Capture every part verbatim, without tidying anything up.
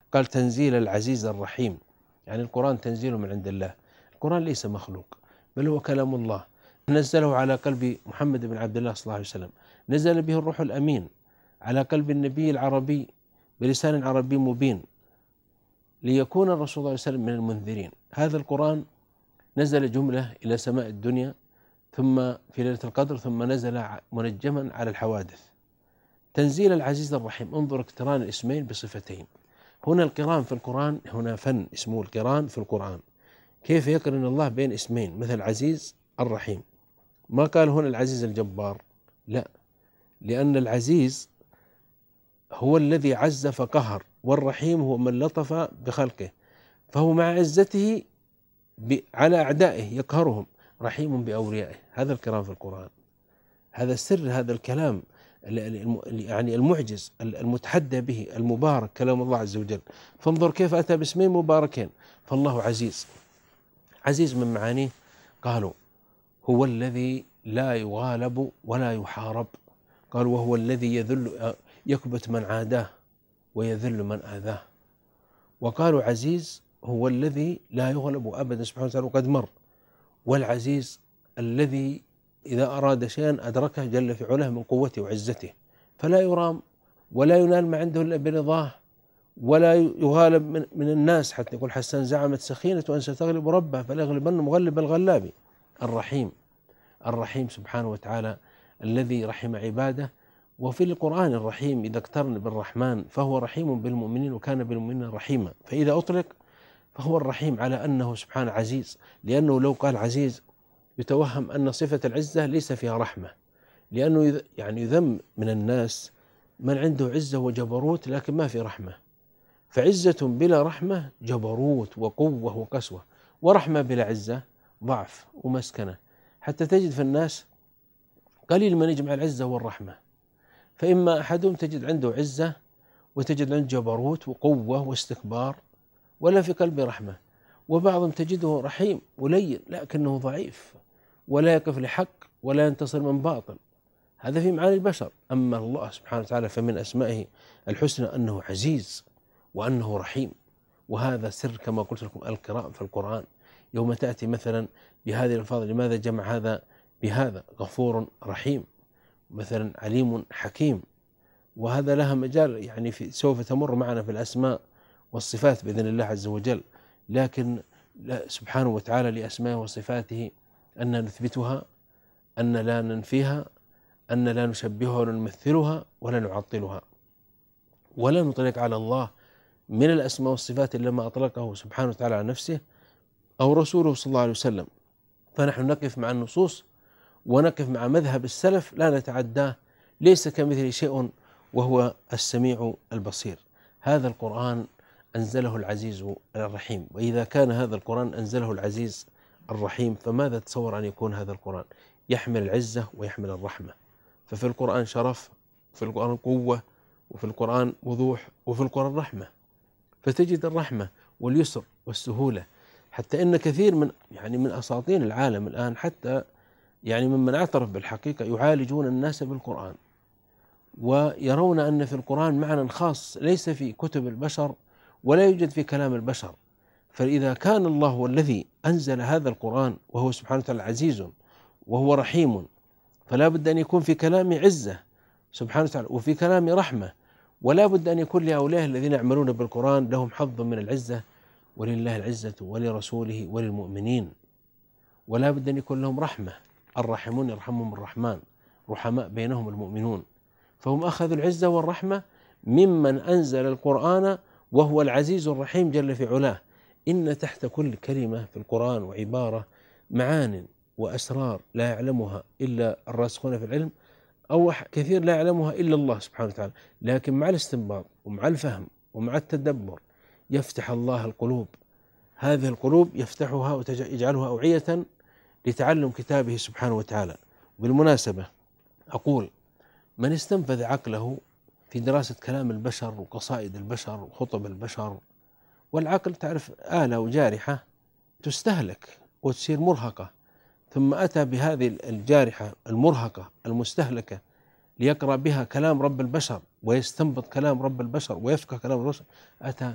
قال تنزيل العزيز الرحيم، يعني القرآن تنزيل من عند الله. القرآن ليس مخلوق بل هو كلام الله، نزله على قلب محمد بن عبد الله صلى الله عليه وسلم، نزل به الروح الأمين على قلب النبي العربي بلسان عربي مبين، ليكون الرسول صلى الله عليه وسلم من المنذرين. هذا القرآن نزل جملة إلى سماء الدنيا، ثم في ليلة القدر، ثم نزل منجما على الحوادث. تنزيل العزيز الرحيم، انظر اقتران الاسمين بصفتين. هنا القران في القرآن، هنا فن اسمه القران في القرآن، كيف يقرن الله بين اسمين مثل عزيز الرحيم. ما قال هنا العزيز الجبار، لا، لأن العزيز هو الذي عز فقهر، والرحيم هو من لطف بخلقه، فهو مع عزته على أعدائه يقهرهم، رحيم بأوليائه. هذا الكلام في القرآن، هذا السر، هذا الكلام يعني المعجز المتحدى به المبارك، كلام الله عز وجل. فانظر كيف أتى باسمين مباركين. فالله عزيز، عزيز من معانيه قالوا هو الذي لا يغالب ولا يحارب، قال وهو الذي يذل يكبت من عاداه ويذل من آذاه. وقالوا عزيز هو الذي لا يغلب أبدا سبحانه وتعالى وقد مر، والعزيز الذي إذا أراد شيئا أدركه جل في علاه من قوته وعزته، فلا يرام ولا ينال ما عنده إلا برضاه، ولا يغالب من, من الناس. حتى يقول حسان زعمت سخينة أن ستغلب ربها فلا يغلبن مغلب الغلاب. الرحيم، الرحيم سبحانه وتعالى الذي رحم عباده. وفي القرآن الرحيم إذا اقترن بالرحمن فهو رحيم بالمؤمنين وكان بالمؤمنين رحيما، فإذا أطلق فهو الرحيم على أنه سبحانه عزيز، لأنه لو قال عزيز يتوهم أن صفة العزة ليس فيها رحمة، لأنه يعني يذم من الناس من عنده عزة وجبروت لكن ما في رحمة. فعزة بلا رحمة جبروت وقوة وقسوة، ورحمة بلا عزة ضعف ومسكنة. حتى تجد في الناس قليل من يجمع العزة والرحمة، فإما أحدهم تجد عنده عزة وتجد عنده جبروت وقوة واستكبار ولا في قلبه رحمة، وبعضهم تجده رحيم ولين لكنه ضعيف ولا يقف لحق ولا ينتصر من باطل. هذا في معاني البشر. أما الله سبحانه وتعالى فمن أسمائه الحسنى أنه عزيز وأنه رحيم، وهذا سر كما قلت لكم القراء في القرآن. يوم تأتي مثلا بهذه الألفاظ، لماذا جمع هذا بهذا؟ غفور رحيم، مثلا عليم حكيم، وهذا لها مجال يعني في سوف تمر معنا في الأسماء والصفات بإذن الله عز وجل. لكن سبحانه وتعالى لأسمائه وصفاته أن نثبتها، أن لا ننفيها، أن لا نشبهها ولا نمثلها ولا نعطلها، ولا نطلق على الله من الأسماء والصفات إلا ما أطلقه سبحانه وتعالى على نفسه أو رسوله صلى الله عليه وسلم. فنحن نقف مع النصوص ونقف مع مذهب السلف لا نتعداه، ليس كمثل شيء وهو السميع البصير. هذا القرآن أنزله العزيز الرحيم، وإذا كان هذا القرآن أنزله العزيز الرحيم فماذا تصور أن يكون هذا القرآن؟ يحمل العزة ويحمل الرحمة. ففي القرآن شرف، في القرآن قوة، وفي القرآن وضوح، وفي القرآن رحمة. فتجد الرحمة واليسر والسهولة، حتى إن كثير من يعني من أساطين العالم الآن حتى يعني ممن اعترف بالحقيقة يعالجون الناس بالقرآن، ويرون أن في القرآن معنى خاص ليس في كتب البشر ولا يوجد في كلام البشر. فإذا كان الله هو الذي أنزل هذا القرآن وهو سبحانه وتعالى عزيز وهو رحيم، فلا بد أن يكون في كلامه عزة سبحانه وتعالى وفي كلامه رحمة، ولا بد أن يكون لأولياء الذين يعملون بالقرآن لهم حظ من العزة، ولله العزة ولرسوله وللمؤمنين، ولا بد أن يكون لهم رحمة. الراحمون يرحمهم الرحمن، رحماء بينهم المؤمنون. فهم أخذوا العزة والرحمة ممن أنزل القرآن وهو العزيز الرحيم جل في علاه. إن تحت كل كلمة في القرآن وعبارة معان وأسرار لا يعلمها إلا الراسخون في العلم، أو كثير لا يعلمها إلا الله سبحانه وتعالى، لكن مع الاستنباط ومع الفهم ومع التدبر يفتح الله القلوب. هذه القلوب يفتحها ويجعلها أوعية لتعلم كتابه سبحانه وتعالى. بالمناسبة أقول من استنفذ عقله في دراسة كلام البشر وقصائد البشر وخطب البشر، والعقل تعرف آلة وجارحة تستهلك وتصير مرهقة، ثم أتى بهذه الجارحة المرهقة المستهلكة ليقرأ بها كلام رب البشر ويستنبط كلام رب البشر ويفقه كلام البشر، أتى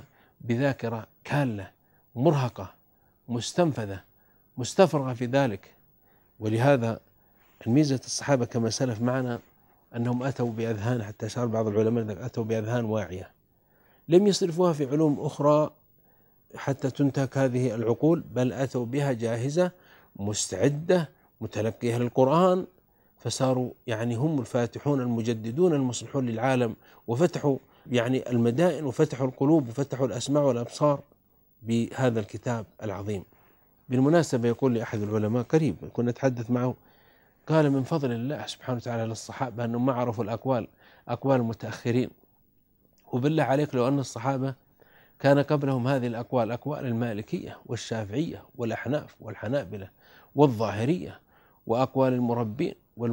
بذاكرة كالة مرهقة مستنفذة مستفرغة في ذلك. ولهذا الميزة الصحابة كما سلف معنا أنهم أتوا بأذهان، حتى أشار بعض العلماء أتوا بأذهان واعية لم يصرفوها في علوم أخرى حتى تنتهك هذه العقول، بل أتوا بها جاهزة مستعدة متلقية للقرآن، فصاروا يعني هم الفاتحون المجددون المصلحون للعالم، وفتحوا يعني المدائن وفتحوا القلوب وفتحوا الأسماع والأبصار بهذا الكتاب العظيم. بالمناسبة يقول لي أحد العلماء قريب كنا نتحدث معه، قال من فضل الله سبحانه وتعالى للصحابة أنهم ما عرفوا الأقوال أقوال المتأخرين، وبالله عليك لو أن الصحابة كان قبلهم هذه الأقوال أقوال المالكية والشافعية والأحناف والحنابلة والظاهرية وأقوال المربين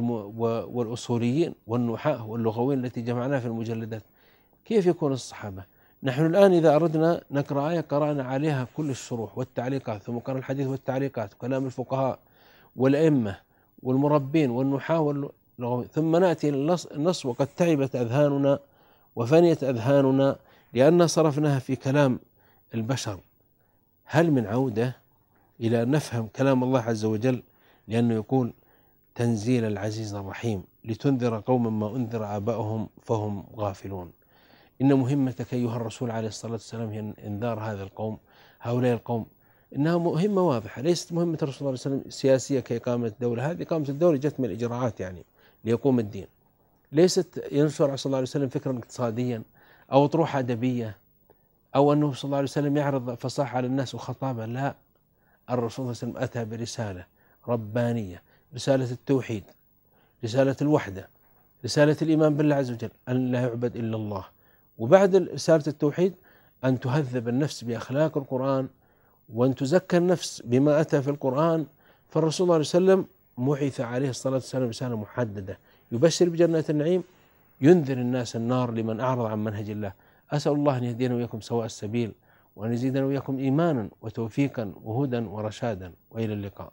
والأصوليين والنحاة واللغويين التي جمعناها في المجلدات، كيف يكون الصحابة؟ نحن الآن إذا أردنا نقرأ آية قرأنا عليها كل الشروح والتعليقات، ثم قرأ الحديث والتعليقات وكلام الفقهاء والأئمة والمربين والنحاة واللغويين، ثم نأتي النص وقد تعبت أذهاننا وفنيت أذهاننا لأن صرفناها في كلام البشر. هل من عودة إلى أن نفهم كلام الله عز وجل؟ لأنه يقول تنزيل العزيز الرحيم لتنذر قوما ما أنذر آباؤهم فهم غافلون. إن مهمتك أيها الرسول عليه الصلاة والسلام هي إنذار هذا القوم هؤلاء القوم، إنها مهمة واضحة، ليست مهمة الرسول صلى الله عليه وسلم سياسية كإقامة الدولة، هذه إقامة الدولة جت من الإجراءات يعني ليقوم الدين، ليست ينشر صلى الله عليه وسلم فكرا اقتصاديا أو طروحة أدبية أو أنه صلى الله عليه وسلم يعرض فصاحة على الناس وخطابة، لا، الرسول صلى الله عليه وسلم أتى برسالة ربانية، رسالة التوحيد، رسالة الوحدة، رسالة الإيمان بالله عز وجل أن لا يعبد إلا الله، وبعد رسالة التوحيد أن تهذب النفس بأخلاق القرآن وأن تزكى النفس بما أتى في القرآن. فالرسول صلى الله عليه وسلم بعث عليه الصلاة والسلام رسالة محددة، يبشر بجنة النعيم، ينذر الناس النار لمن أعرض عن منهج الله. أسأل الله أن يهدينا وإياكم سواء السبيل، وأن يزيدنا وإياكم إيمانا وتوفيقا وهدى ورشادا، وإلى اللقاء.